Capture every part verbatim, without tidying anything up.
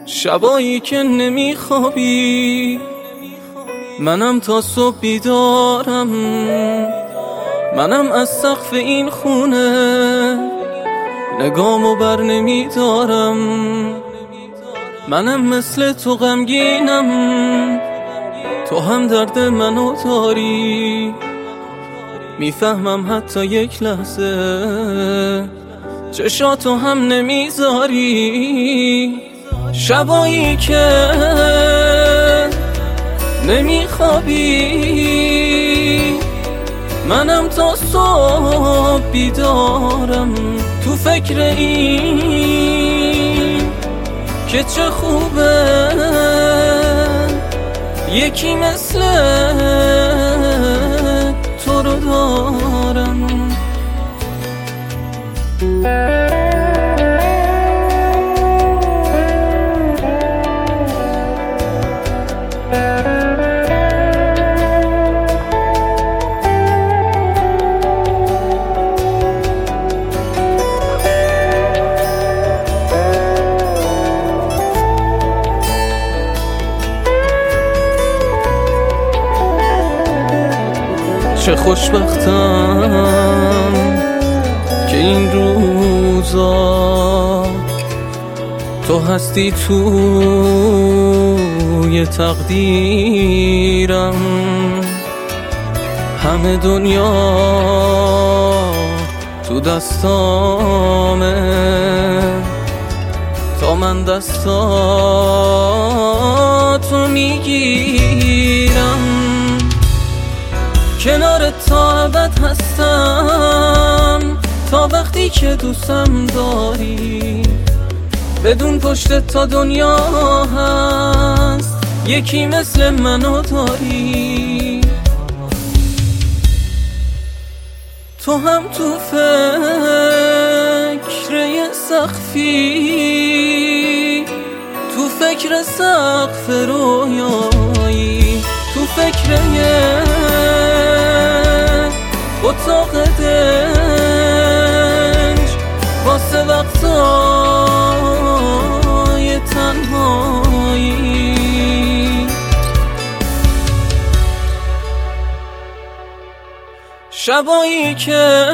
شبایی که نمیخوابی منم تا صبح بیدارم، منم از سقف این خونه نگامو بر نمیدارم، منم مثل تو غمگینم، تو هم درد منو داری، میفهمم حتی یک لحظه چشاتو هم نمیذاری. شبایی که نمیخوابی منم تا صبح بیدارم، تو فکر این که چه خوبه یکی مثل تو رو دارم. چه خوشبختم که این روزا تو هستی توی تقدیرم، همه دنیا تو دستامه تا من دستاتو میگیرم، کنارت تا ابد هستم تا وقتی که دوستم داری، بدون پشت تا دنیا هست یکی مثل منو داری. تو هم تو فکر یه سقفی، تو فکر سقف رویایی، تو فکر یه اتاق دنج واسه وقتای تنهایی. شبایی که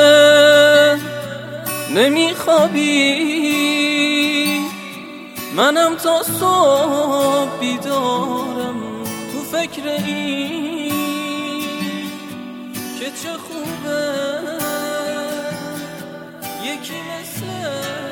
نمیخوابی منم تا صبح بیدارم، تو فکر این که چه خوبه یکی مثل